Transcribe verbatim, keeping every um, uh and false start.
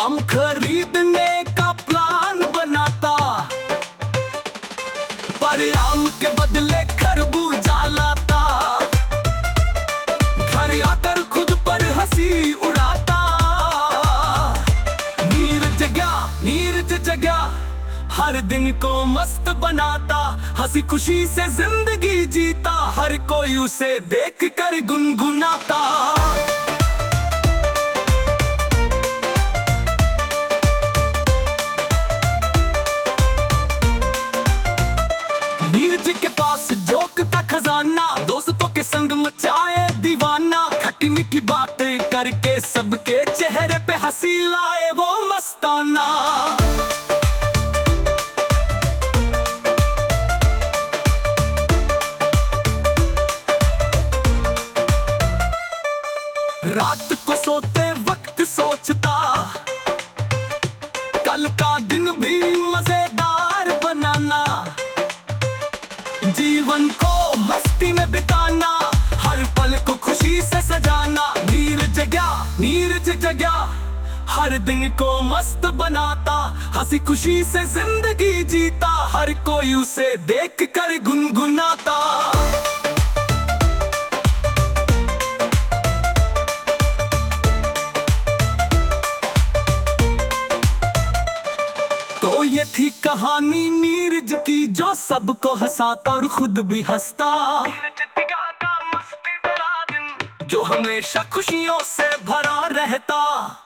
आम खरीदने का प्लान बनाता, पर आम के बदले खरबूजा लाता। घर आकर खुद पर हंसी उड़ाता। नीरज जगा नीरज जगा हर दिन को मस्त बनाता। हंसी खुशी से जिंदगी जीता, हर कोई उसे देख कर गुनगुनाता। नीरज के पास जोक का खजाना, दोस्तों के संग मचाए दीवाना। खट्टी मीठी बातें करके सबके चेहरे पे हंसी लाए वो मस्ताना। रात को सोते वक्त सोचता, कल का दिन भी मजेदार बनाना। जीवन को मस्ती में बिताना, हर पल को खुशी से सजाना। नीरज जगा नीरज जगा हर दिन को मस्त बनाता। हंसी खुशी से जिंदगी जीता, हर कोई उसे देख कर गुनगुनाता। तो ये थी कहानी नीरज की, जो सबको हंसाता और खुद भी हंसता। जो हमेशा खुशियों से भरा रहता।